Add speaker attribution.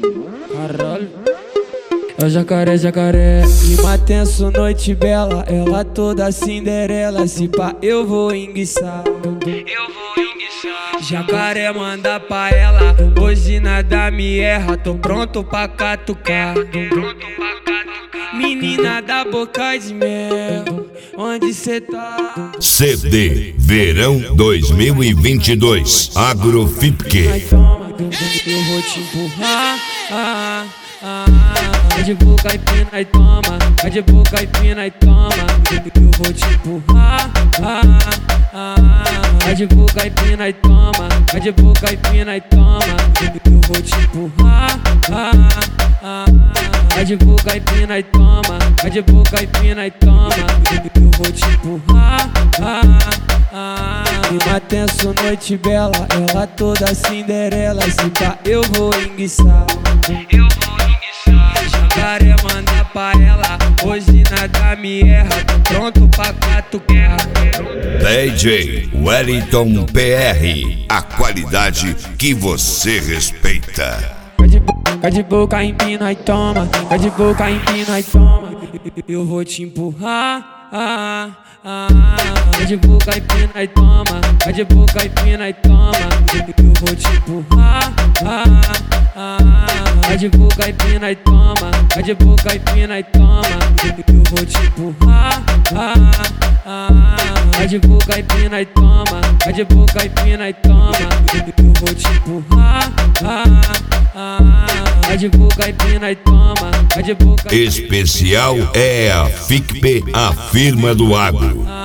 Speaker 1: Caralho. É o jacaré, jacaré. Clima tenso, noite bela. Ela toda Cinderela. Se pá, eu vou enguiçar. Jacaré manda pra ela. Hoje nada me erra. Tô pronto pra catucar. Menina da boca de mel, onde cê tá?
Speaker 2: CD Verão 2022 Agrofipque.
Speaker 1: Ai, toma, eu vou te empurrar. Vai de boca e pina e toma. Vai de boca e pina e toma. Eu vou te empurrar. Vai de boca e pina e toma. Vai de boca e pina e toma. Eu vou te empurrar. Vai de boca e pina e toma. Vai de boca e pina e toma. Eu vou te empurrar. Clima tenso, noite bela. Ela toda Cinderela. Se pá, eu vou enguiçar. Jacaré manda pra ela. Hoje nada me erra. Tô pronto pra catucar.
Speaker 2: DJ Wellington PR. A qualidade que você respeita.
Speaker 1: Vai de boca, empina e toma. Vai de boca, empina e toma. Eu vou te empurrar. Vai de boca, empina e toma. Vai de boca, empina e toma. Eu vou te empurrar. Vai de boca, empina e toma. Vai de boca, empina e toma. Eu vou te empurrar. Vai de boca, empina e toma. Vai de boca, empina e toma. Eu vou te empurrar. Vai de boca e pina e toma. Vai de boca.
Speaker 2: Especial é a FICPE, a firma do agro.